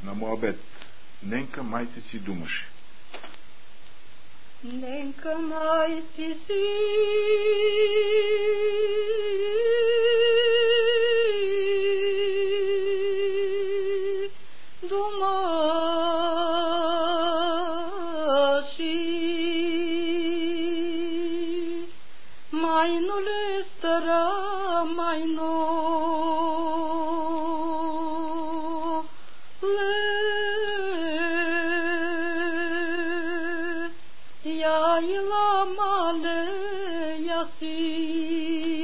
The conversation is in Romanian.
на моабет. Ненка мајце си думаше. Ненка мајце си думаши. Майнуле стара, майно Ila male yasi